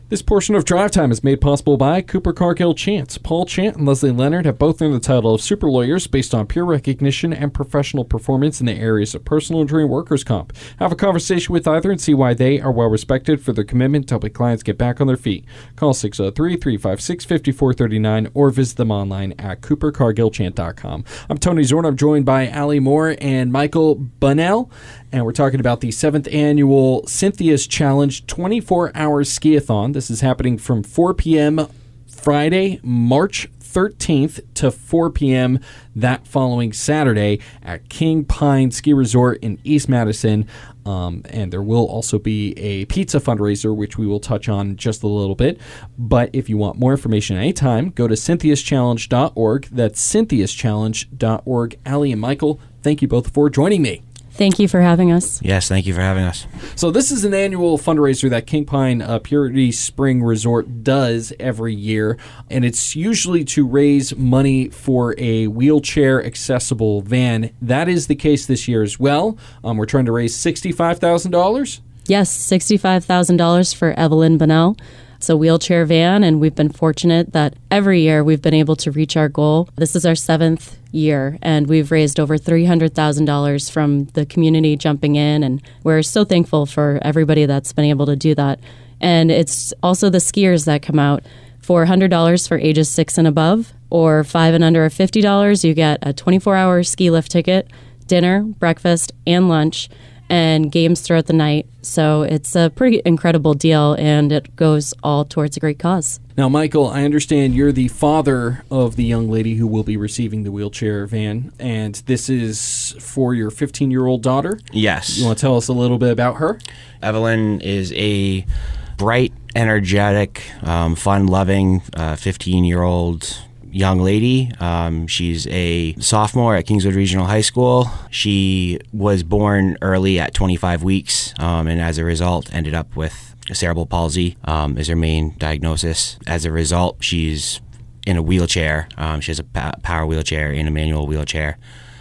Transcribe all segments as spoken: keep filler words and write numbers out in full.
This portion of Drive Time is made possible by Cooper Cargill Chance. Paul Chant and Leslie Leonard have both earned the title of super lawyers based on peer recognition and professional performance in the areas of personal injury and workers' comp. Have a conversation with either and see why they are well respected for their commitment to helping clients get back on their feet. Call six oh three, three five six, five four three nine or visit them online at cooper cargill chant dot com. I'm Tony Zorn. I'm joined by Allie Moore and Michael Bunnell, and we're talking about the seventh annual Cynthia's Challenge twenty-four hour skiathon. This is happening from four p.m. Friday, March thirteenth to four p.m. that following Saturday at King Pine Ski Resort in East Madison. Um, and there will also be a pizza fundraiser, which we will touch on in just a little bit. But if you want more information anytime, go to cynthias challenge dot org. That's cynthias challenge dot org. Allie and Michael, thank you both for joining me. Thank you for having us. Yes, thank you for having us. So this is an annual fundraiser that King Pine uh, Purity Spring Resort does every year, and it's usually to raise money for a wheelchair-accessible van. That is the case this year as well. Um, we're trying to raise sixty-five thousand dollars. Yes, sixty-five thousand dollars for Evelyn Bunnell. It's a wheelchair van, and we've been fortunate that every year we've been able to reach our goal. This is our seventh year, and we've raised over three hundred thousand dollars from the community jumping in, and we're so thankful for everybody that's been able to do that. And it's also the skiers that come out. For one hundred dollars for ages six and above, or five and under fifty dollars, you get a twenty-four hour ski lift ticket, dinner, breakfast, and lunch, and games throughout the night. So it's a pretty incredible deal, and it goes all towards a great cause. Now, Michael, I understand you're the father of the young lady who will be receiving the wheelchair van, and this is for your fifteen-year-old daughter? Yes. You want to tell us a little bit about her? Evelyn is a bright, energetic, um, fun-loving uh, fifteen-year-old young lady. Um, she's a sophomore at Kingswood Regional High School. She was born early at twenty-five weeks, um, and as a result ended up with cerebral palsy um, is her main diagnosis. As a result, she's in a wheelchair. Um, she has a pa- power wheelchair and a manual wheelchair.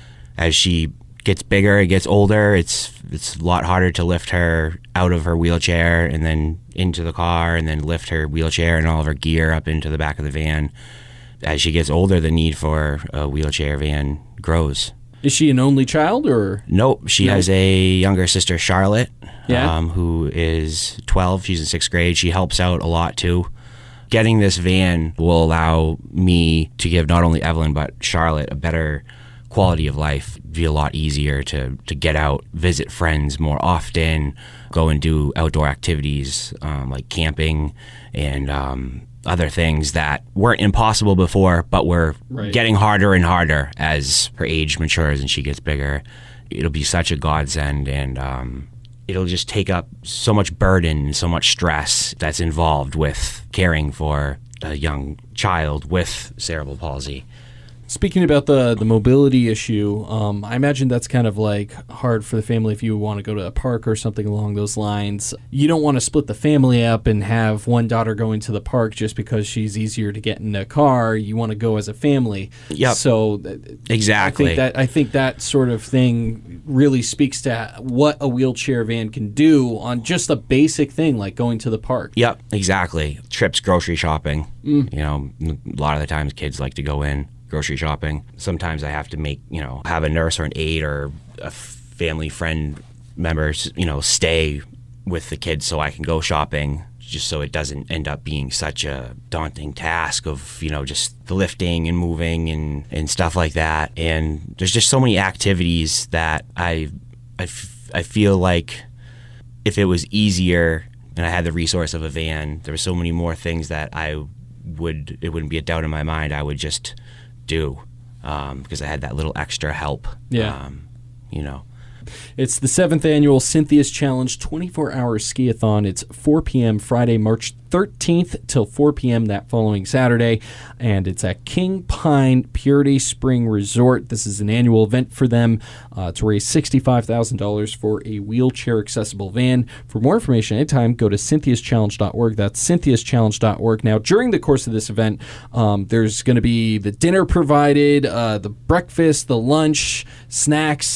As she gets bigger, it gets older, it's it's a lot harder to lift her out of her wheelchair and then into the car and then lift her wheelchair and all of her gear up into the back of the van. As she gets older, the need for a wheelchair van grows. Is she an only child, or? Nope. She no. has a younger sister, Charlotte, yeah. um, who is twelve. She's in sixth grade. She helps out a lot, too. Getting this van will allow me to give not only Evelyn, but Charlotte a better quality of life. It'd be a lot easier to, to get out, visit friends more often, go and do outdoor activities um, like camping and um other things that weren't impossible before, but were right. getting harder and harder as her age matures and she gets bigger. It'll be such a godsend, and um, it'll just take up so much burden and so much stress that's involved with caring for a young child with cerebral palsy. Speaking about the, the mobility issue, um, I imagine that's kind of like hard for the family if you want to go to a park or something along those lines. You don't want to split the family up and have one daughter going to the park just because she's easier to get in a car. You want to go as a family. Yep. So exactly. I think that I think that sort of thing really speaks to what a wheelchair van can do on just a basic thing like going to the park. Yep, exactly. Trips grocery shopping. Mm. You know, a lot of the times kids like to go in grocery shopping. Sometimes I have to make, you know, have a nurse or an aide or a family friend member, you know, stay with the kids so I can go shopping, just so it doesn't end up being such a daunting task of, you know, just the lifting and moving and, and stuff like that. And there's just so many activities that I, I, f- I feel like if it was easier and I had the resource of a van, there were so many more things that I would, it wouldn't be a doubt in my mind, I would just do um, because I had that little extra help. Yeah. Um, you know. It's the seventh annual Cynthia's Challenge twenty-four hour skiathon. It's four p.m. Friday, March thirteenth till four p.m. that following Saturday, and it's at King Pine Purity Spring Resort. This is an annual event for them uh, to raise sixty-five thousand dollars for a wheelchair-accessible van. For more information anytime, go to cynthias challenge dot org. That's cynthias challenge dot org. Now, during the course of this event, um, there's going to be the dinner provided, uh, the breakfast, the lunch, snacks,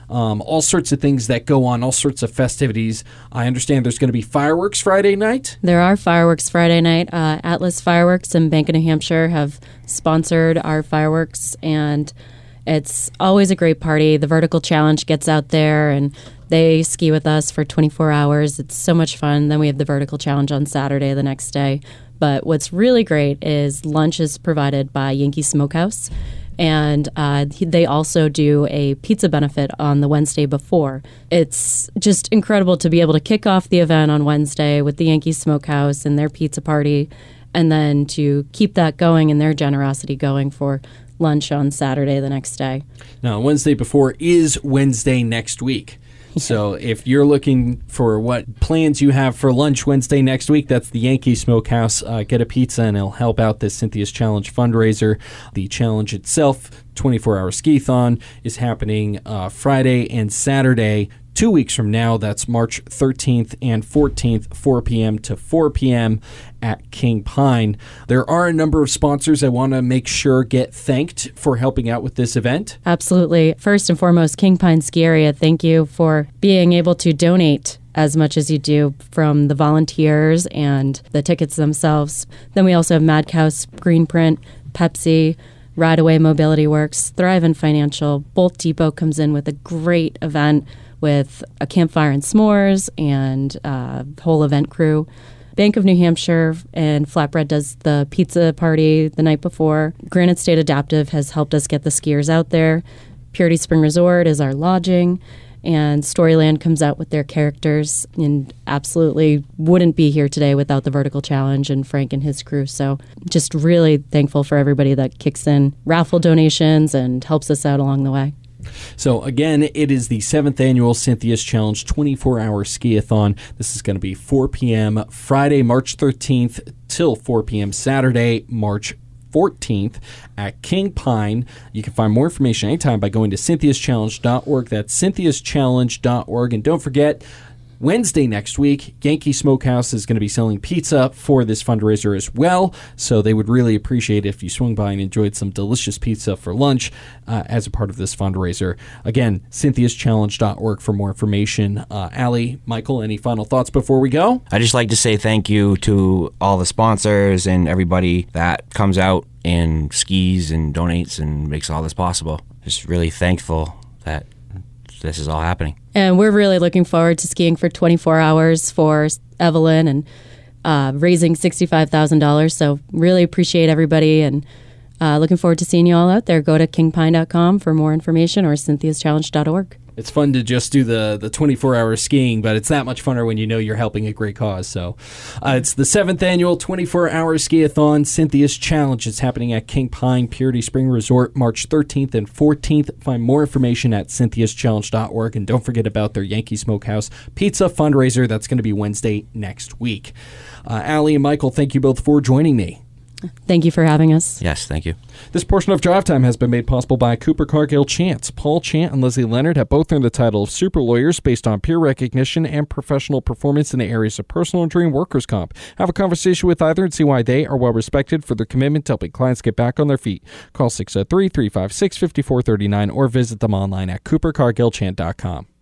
um, all sorts of things that go on, all sorts of festivities. I understand there's going to be fireworks Friday night. There are fireworks Friday night. Uh, Atlas Fireworks in Bank of New Hampshire have sponsored our fireworks, and it's always a great party. The Vertical Challenge gets out there, and they ski with us for twenty-four hours. It's so much fun. Then we have the Vertical Challenge on Saturday the next day. But what's really great is lunch is provided by Yankee Smokehouse, and uh, they also do a pizza benefit on the Wednesday before. It's just incredible to be able to kick off the event on Wednesday with the Yankee Smokehouse and their pizza party, and then to keep that going and their generosity going for lunch on Saturday the next day. Now, Wednesday before is Wednesday next week. So if you're looking for what plans you have for lunch Wednesday next week, that's the Yankee Smokehouse. Uh, get a pizza and it'll help out this Cynthia's Challenge fundraiser. The challenge itself, twenty-four hour ski-thon, is happening uh, Friday and Saturday, two weeks from now. That's March thirteenth and fourteenth, four p.m. to four p.m. at King Pine. There are a number of sponsors I want to make sure get thanked for helping out with this event. Absolutely. First and foremost, King Pine Ski Area, thank you for being able to donate as much as you do from the volunteers and the tickets themselves. Then we also have Madhouse, Greenprint, Pepsi, Rideaway Mobility Works, Thrive Financial. Bolt Depot comes in with a great event with a campfire and s'mores and uh, whole event crew. Bank of New Hampshire and Flatbread does the pizza party the night before. Granite State Adaptive has helped us get the skiers out there. Purity Spring Resort is our lodging. And Storyland comes out with their characters and absolutely wouldn't be here today without the Vertical Challenge and Frank and his crew. So just really thankful for everybody that kicks in raffle donations and helps us out along the way. So again, it is the seventh annual Cynthia's Challenge twenty-four hour ski-a-thon. This is going to be four p.m. Friday, March thirteenth till four p.m. Saturday, March fourteenth at King Pine. You can find more information anytime by going to cynthias challenge dot org. That's cynthias challenge dot org. And don't forget, Wednesday next week, Yankee Smokehouse is going to be selling pizza for this fundraiser as well, so they would really appreciate if you swung by and enjoyed some delicious pizza for lunch uh, as a part of this fundraiser. Again, cynthias challenge dot org for more information. Uh, Allie, Michael, any final thoughts before we go? I'd just like to say thank you to all the sponsors and everybody that comes out and skis and donates and makes all this possible. Just really thankful that this is all happening. And we're really looking forward to skiing for twenty-four hours for Evelyn and uh, raising sixty-five thousand dollars. So really appreciate everybody and uh, looking forward to seeing you all out there. Go to king pine dot com for more information or cynthias challenge dot org. It's fun to just do the, the twenty-four hour skiing, but it's that much funner when you know you're helping a great cause. So uh, it's the seventh annual twenty-four hour ski-a-thon, Cynthia's Challenge. It's happening at King Pine Purity Spring Resort March thirteenth and fourteenth. Find more information at cynthias challenge dot org. And don't forget about their Yankee Smokehouse Pizza fundraiser. That's going to be Wednesday next week. Uh, Allie and Michael, thank you both for joining me. Thank you for having us. Yes, thank you. This portion of Drive Time has been made possible by Cooper Cargill Chance. Paul Chant and Leslie Leonard have both earned the title of super lawyers based on peer recognition and professional performance in the areas of personal injury and workers' comp. Have a conversation with either and see why they are well respected for their commitment to helping clients get back on their feet. Call six oh three, three five six, five four three nine or visit them online at cooper cargill chant dot com.